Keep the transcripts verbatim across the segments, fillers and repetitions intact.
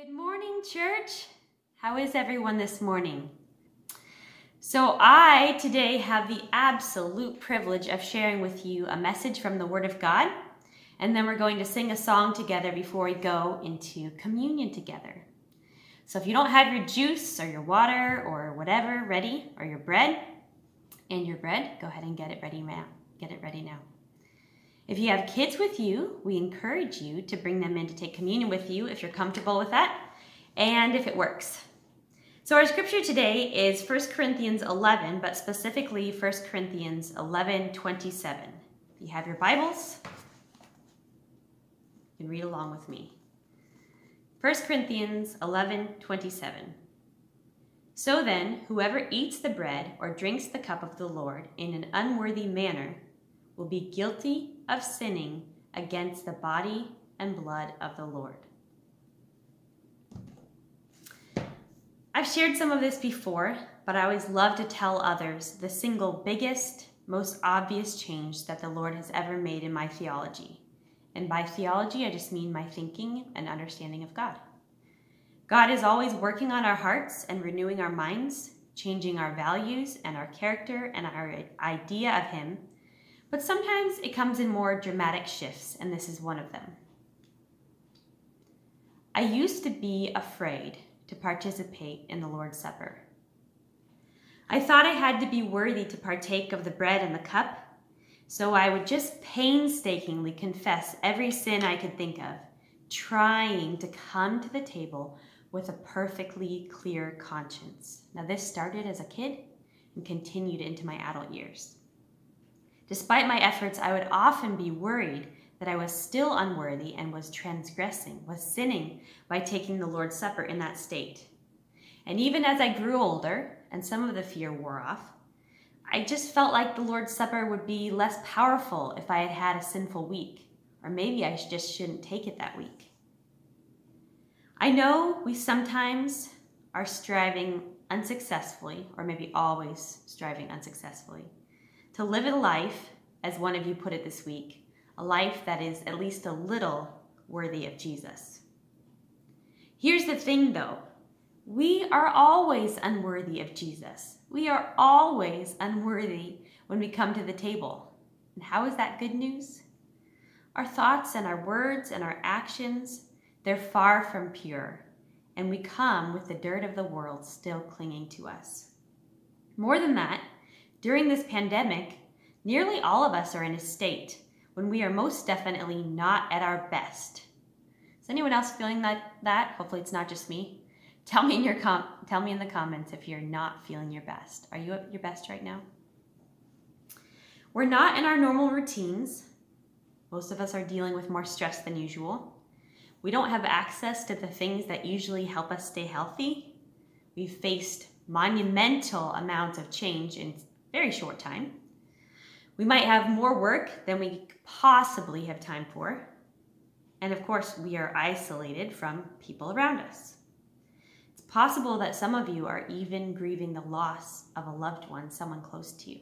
Good morning, church. How is everyone this morning? So I today have the absolute privilege of sharing with you a message from the Word of God, and then we're going to sing a song together before we go into communion together. So if you don't have your juice or your water or whatever ready, or your bread, and your bread, go ahead and get it ready now. Get it ready now. If you have kids with you, we encourage you to bring them in to take communion with you if you're comfortable with that and if it works. So our scripture today is First Corinthians eleven, but specifically First Corinthians eleven twenty-seven. If you have your Bibles, you can read along with me. First Corinthians eleven twenty-seven. So then, whoever eats the bread or drinks the cup of the Lord in an unworthy manner will be guilty of sinning against the body and blood of the Lord. I've shared some of this before, but I always love to tell others the single biggest, most obvious change that the Lord has ever made in my theology. And by theology, I just mean my thinking and understanding of God. God is always working on our hearts and renewing our minds, changing our values and our character and our idea of Him. But sometimes it comes in more dramatic shifts, and this is one of them. I used to be afraid to participate in the Lord's Supper. I thought I had to be worthy to partake of the bread and the cup, so I would just painstakingly confess every sin I could think of, trying to come to the table with a perfectly clear conscience. Now, this started as a kid and continued into my adult years. Despite my efforts, I would often be worried that I was still unworthy and was transgressing, was sinning by taking the Lord's Supper in that state. And even as I grew older and some of the fear wore off, I just felt like the Lord's Supper would be less powerful if I had had a sinful week, or maybe I just shouldn't take it that week. I know we sometimes are striving unsuccessfully, or maybe always striving unsuccessfully, to live a life, as one of you put it this week, a life that is at least a little worthy of Jesus. Here's the thing though, we are always unworthy of Jesus. We are always unworthy when we come to the table. And how is that good news? Our thoughts and our words and our actions, they're far from pure, and we come with the dirt of the world still clinging to us. More than that, during this pandemic, nearly all of us are in a state when we are most definitely not at our best. Is anyone else feeling that? that? Hopefully it's not just me. Tell me in your com- tell me in the comments if you're not feeling your best. Are you at your best right now? We're not in our normal routines. Most of us are dealing with more stress than usual. We don't have access to the things that usually help us stay healthy. We've faced monumental amounts of change in very short time. We might have more work than we possibly have time for. And of course, we are isolated from people around us. It's possible that some of you are even grieving the loss of a loved one, someone close to you.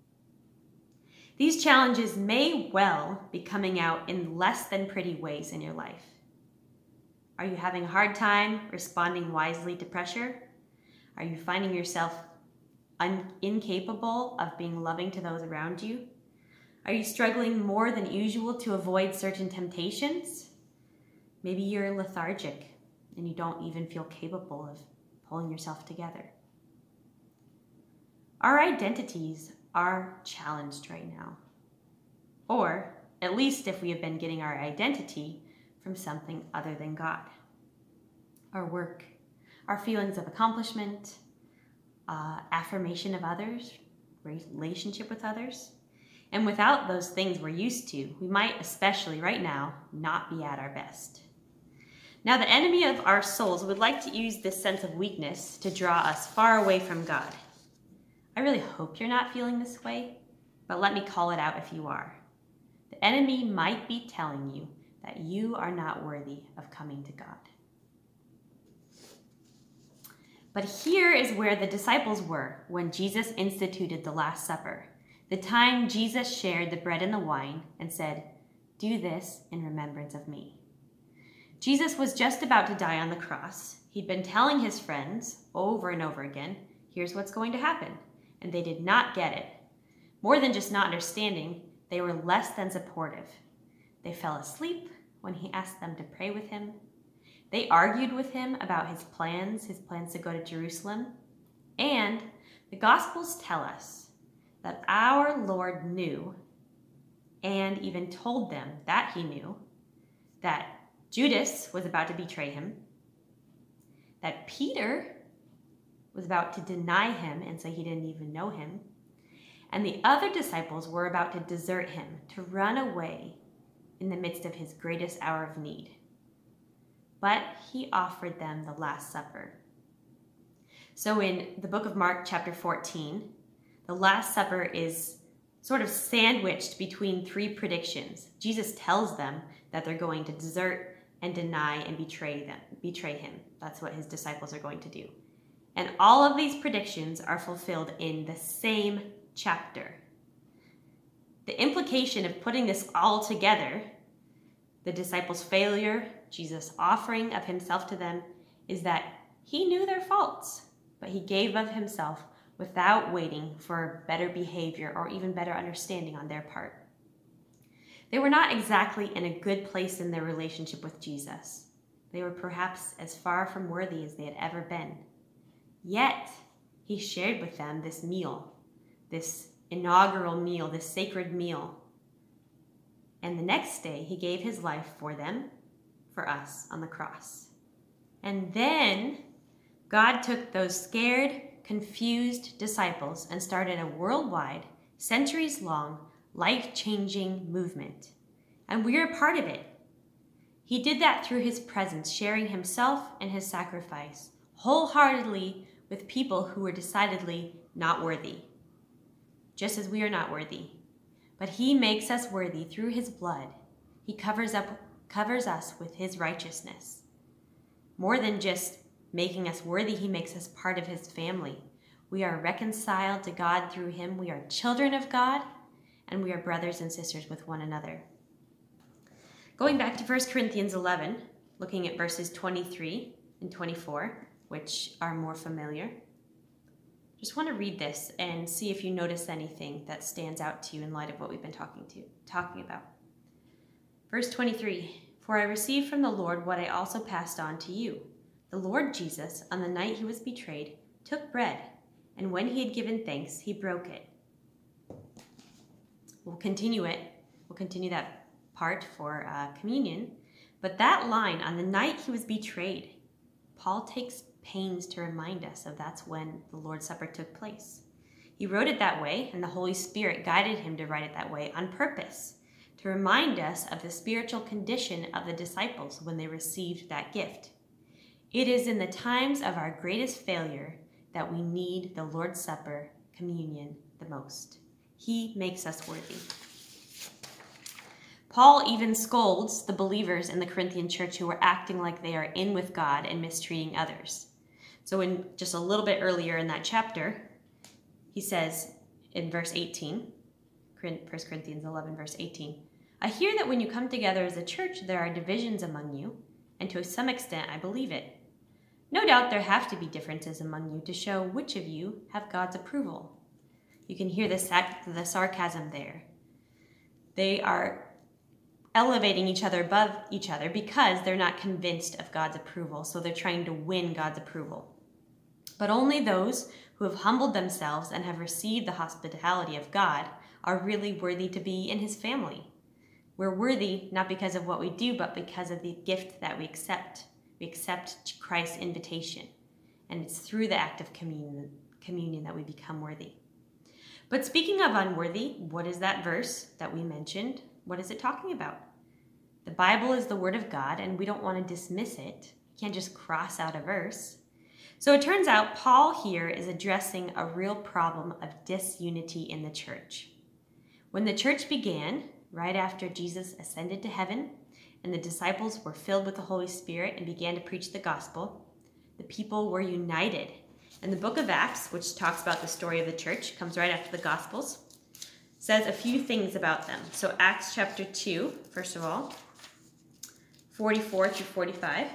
These challenges may well be coming out in less than pretty ways in your life. Are you having a hard time responding wisely to pressure? Are you finding yourself Un- incapable of being loving to those around you? Are you struggling more than usual to avoid certain temptations? Maybe you're lethargic and you don't even feel capable of pulling yourself together. Our identities are challenged right now. Or at least if we have been getting our identity from something other than God. Our work, our feelings of accomplishment, Uh, affirmation of others, relationship with others. And without those things we're used to, we might, especially right now, not be at our best. Now, the enemy of our souls would like to use this sense of weakness to draw us far away from God. I really hope you're not feeling this way, but let me call it out if you are. The enemy might be telling you that you are not worthy of coming to God. But here is where the disciples were when Jesus instituted the Last Supper, the time Jesus shared the bread and the wine and said, "Do this in remembrance of me." Jesus was just about to die on the cross. He'd been telling his friends over and over again, here's what's going to happen. And they did not get it. More than just not understanding, they were less than supportive. They fell asleep when he asked them to pray with him. They argued with him about his plans, his plans to go to Jerusalem. And the Gospels tell us that our Lord knew and even told them that he knew that Judas was about to betray him, that Peter was about to deny him and say he didn't even know him, and the other disciples were about to desert him, to run away in the midst of his greatest hour of need. But he offered them the Last Supper. So in the book of Mark, chapter fourteen, the Last Supper is sort of sandwiched between three predictions. Jesus tells them that they're going to desert and deny and betray them, betray him. That's what his disciples are going to do. And all of these predictions are fulfilled in the same chapter. The implication of putting this all together, the disciples' failure, Jesus' offering of himself to them, is that he knew their faults, but he gave of himself without waiting for better behavior or even better understanding on their part. They were not exactly in a good place in their relationship with Jesus. They were perhaps as far from worthy as they had ever been. Yet, he shared with them this meal, this inaugural meal, this sacred meal. And the next day, he gave his life for them, for us, on the cross. And then, God took those scared, confused disciples and started a worldwide, centuries-long, life-changing movement. And we are a part of it. He did that through his presence, sharing himself and his sacrifice wholeheartedly with people who were decidedly not worthy, just as we are not worthy. But he makes us worthy through his blood. He covers up, covers us with his righteousness. More than just making us worthy, he makes us part of his family. We are reconciled to God through him. We are children of God, and we are brothers and sisters with one another. Going back to First Corinthians eleven, looking at verses twenty-three and twenty-four, which are more familiar. Just want to read this and see if you notice anything that stands out to you in light of what we've been talking to, talking about. Verse twenty-three, for I received from the Lord what I also passed on to you. The Lord Jesus, on the night he was betrayed, took bread, and when he had given thanks, he broke it. We'll continue it. We'll continue that part for uh, communion. But that line, on the night he was betrayed, Paul takes pains to remind us of that's when the Lord's Supper took place. He wrote it that way, and the Holy Spirit guided him to write it that way on purpose, to remind us of the spiritual condition of the disciples when they received that gift. It is in the times of our greatest failure that we need the Lord's Supper, communion, the most. He makes us worthy. Paul even scolds the believers in the Corinthian church who were acting like they are in with God and mistreating others. So in just a little bit earlier in that chapter, he says in verse eighteen, First Corinthians eleven, verse eighteen, I hear that when you come together as a church, there are divisions among you, and to some extent I believe it. No doubt there have to be differences among you to show which of you have God's approval. You can hear the, sac- the sarcasm there. They are elevating each other above each other because they're not convinced of God's approval, so they're trying to win God's approval. But only those who have humbled themselves and have received the hospitality of God are really worthy to be in his family. We're worthy not because of what we do, but because of the gift that we accept. We accept Christ's invitation, and it's through the act of communion, communion that we become worthy. But speaking of unworthy, what is that verse that we mentioned? What is it talking about? The Bible is the Word of God, and we don't want to dismiss it. You can't just cross out a verse. So it turns out Paul here is addressing a real problem of disunity in the church. When the church began, right after Jesus ascended to heaven, and the disciples were filled with the Holy Spirit and began to preach the gospel, the people were united. And the book of Acts, which talks about the story of the church, comes right after the Gospels, says a few things about them. So Acts chapter two, first of all, forty-four through forty-five.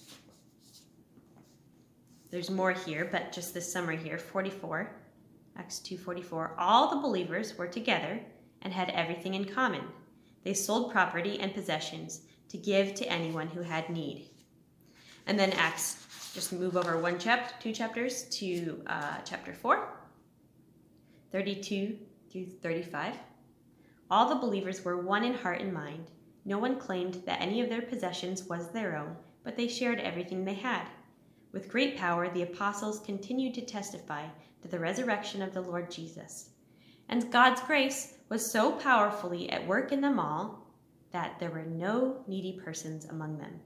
There's more here, but just this summary here, forty-four, Acts two forty-four. All the believers were together and had everything in common. They sold property and possessions to give to anyone who had need. And then Acts, just move over one chapter, two chapters to uh, chapter four, thirty-two through thirty-five. All the believers were one in heart and mind. No one claimed that any of their possessions was their own, but they shared everything they had. With great power, the apostles continued to testify to the resurrection of the Lord Jesus. And God's grace was so powerfully at work in them all that there were no needy persons among them.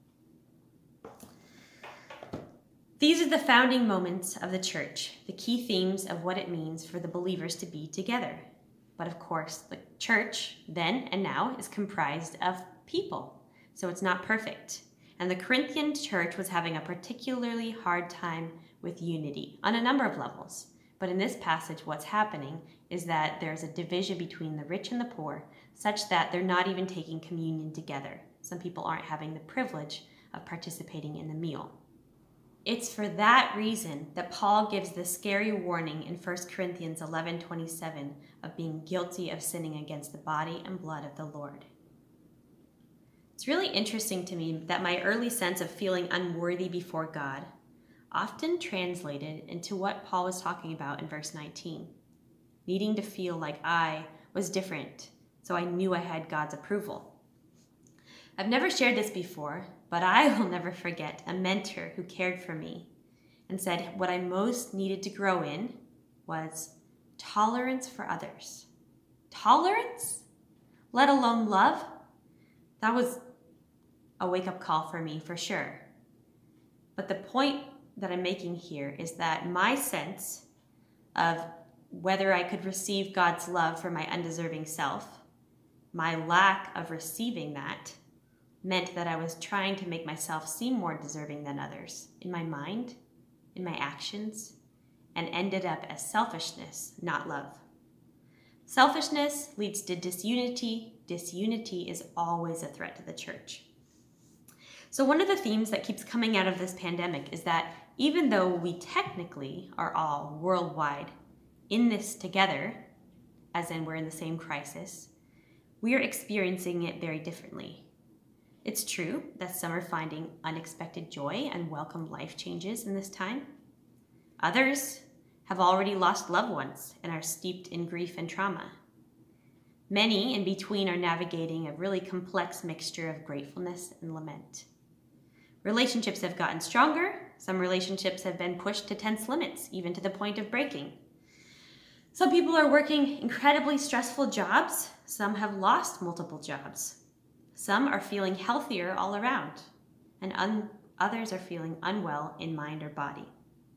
These are the founding moments of the church, the key themes of what it means for the believers to be together. But of course, the church then and now is comprised of people, so it's not perfect. And the Corinthian church was having a particularly hard time with unity on a number of levels. But in this passage, what's happening is that there's a division between the rich and the poor, such that they're not even taking communion together. Some people aren't having the privilege of participating in the meal. It's for that reason that Paul gives the scary warning in First Corinthians eleven twenty-seven of being guilty of sinning against the body and blood of the Lord. It's really interesting to me that my early sense of feeling unworthy before God often translated into what Paul was talking about in verse nineteen, needing to feel like I was different, so I knew I had God's approval. I've never shared this before, but I will never forget a mentor who cared for me and said what I most needed to grow in was tolerance for others. Tolerance? Let alone love? That was a wake-up call for me, for sure. But the point that I'm making here is that my sense of whether I could receive God's love for my undeserving self, my lack of receiving that, meant that I was trying to make myself seem more deserving than others in my mind, in my actions, and ended up as selfishness, not love. Selfishness leads to disunity. Disunity is always a threat to the church. So one of the themes that keeps coming out of this pandemic is that even though we technically are all worldwide in this together, as in we're in the same crisis, we are experiencing it very differently. It's true that some are finding unexpected joy and welcome life changes in this time. Others have already lost loved ones and are steeped in grief and trauma. Many in between are navigating a really complex mixture of gratefulness and lament. Relationships have gotten stronger. Some relationships have been pushed to tense limits, even to the point of breaking. Some people are working incredibly stressful jobs. Some have lost multiple jobs. Some are feeling healthier all around, and un- others are feeling unwell in mind or body.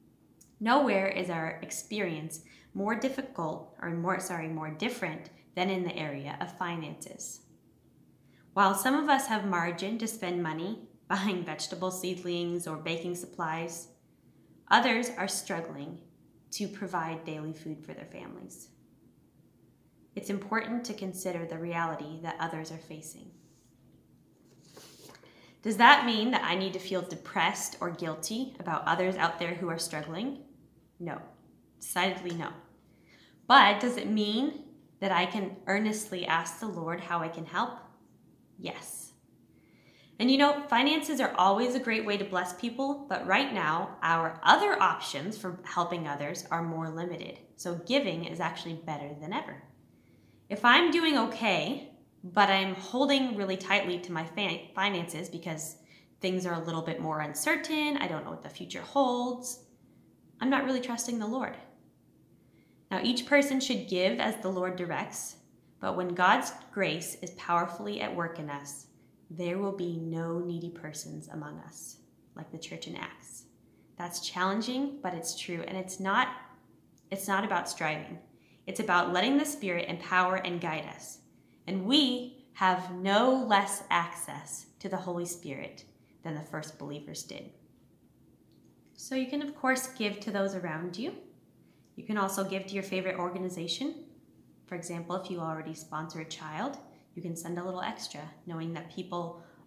Nowhere is our experience more difficult, or more, sorry, more different than in the area of finances. While some of us have margin to spend money buying vegetable seedlings or baking supplies, others are struggling to provide daily food for their families. It's important to consider the reality that others are facing. Does that mean that I need to feel depressed or guilty about others out there who are struggling? No, decidedly no. But does it mean that I can earnestly ask the Lord how I can help? Yes. And you know, finances are always a great way to bless people, but right now, our other options for helping others are more limited. So giving is actually better than ever. If I'm doing okay, but I'm holding really tightly to my finances because things are a little bit more uncertain, I don't know what the future holds, I'm not really trusting the Lord. Now, each person should give as the Lord directs, but when God's grace is powerfully at work in us, there will be no needy persons among us, like the church in Acts. That's challenging, but it's true, and it's not, it's not about striving. It's about letting the Spirit empower and guide us. And we have no less access to the Holy Spirit than the first believers did. So you can, of course, give to those around you. You can also give to your favorite organization. For example, if you already sponsor a child, you can send a little extra, knowing that people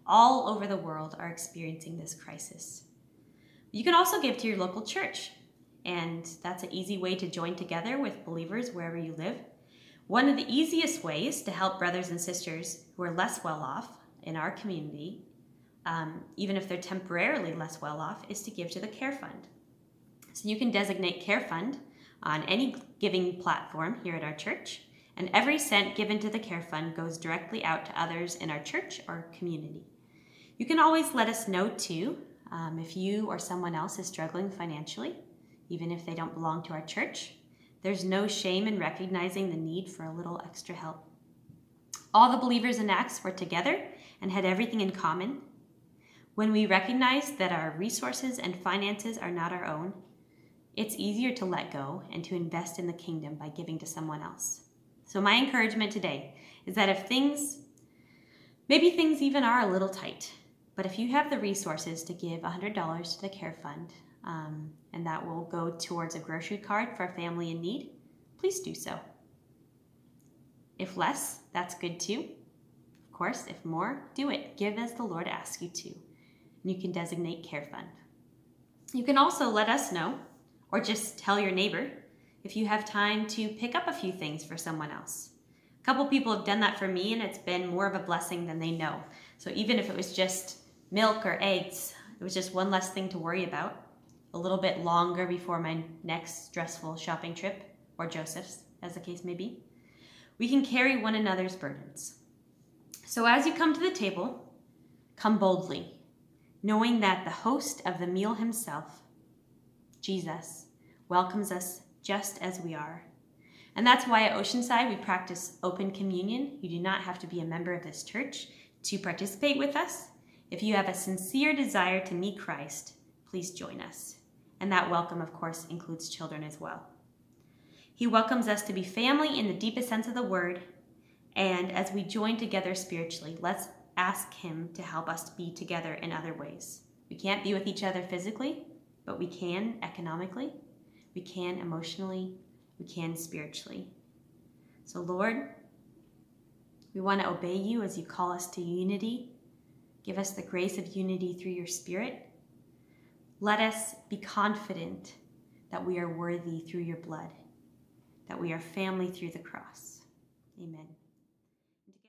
all over the world are experiencing this crisis. You can also give to your local church, and that's an easy way to join together with believers wherever you live. One of the easiest ways to help brothers and sisters who are less well off in our community, um, even if they're temporarily less well off, is to give to the Care Fund. So you can designate Care Fund on any giving platform here at our church, and every cent given to the Care Fund goes directly out to others in our church or community. You can always let us know too um, if you or someone else is struggling financially, even if they don't belong to our church. There's no shame in recognizing the need for a little extra help. All the believers in Acts were together and had everything in common. When we recognize that our resources and finances are not our own, it's easier to let go and to invest in the kingdom by giving to someone else. So my encouragement today is that if things, maybe things even are a little tight, but if you have the resources to give one hundred dollars to the Care Fund, um, and that will go towards a grocery card for a family in need, please do so. If less, that's good too. Of course, if more, do it. Give as the Lord asks you to. And you can designate Care Fund. You can also let us know, or just tell your neighbor, if you have time to pick up a few things for someone else. A couple people have done that for me, and it's been more of a blessing than they know. So even if it was just milk or eggs, it was just one less thing to worry about. A little bit longer before my next stressful shopping trip, or Joseph's, as the case may be. We can carry one another's burdens. So as you come to the table, come boldly, knowing that the host of the meal himself, Jesus, welcomes us just as we are. And that's why at Oceanside we practice open communion. You do not have to be a member of this church to participate with us. If you have a sincere desire to meet Christ, please join us. And that welcome, of course, includes children as well. He welcomes us to be family in the deepest sense of the word. And as we join together spiritually, let's ask him to help us be together in other ways. We can't be with each other physically, but we can economically, we can emotionally, we can spiritually. So Lord, we want to obey you as you call us to unity. Give us the grace of unity through your Spirit. Let us be confident that we are worthy through your blood, that we are family through the cross. Amen.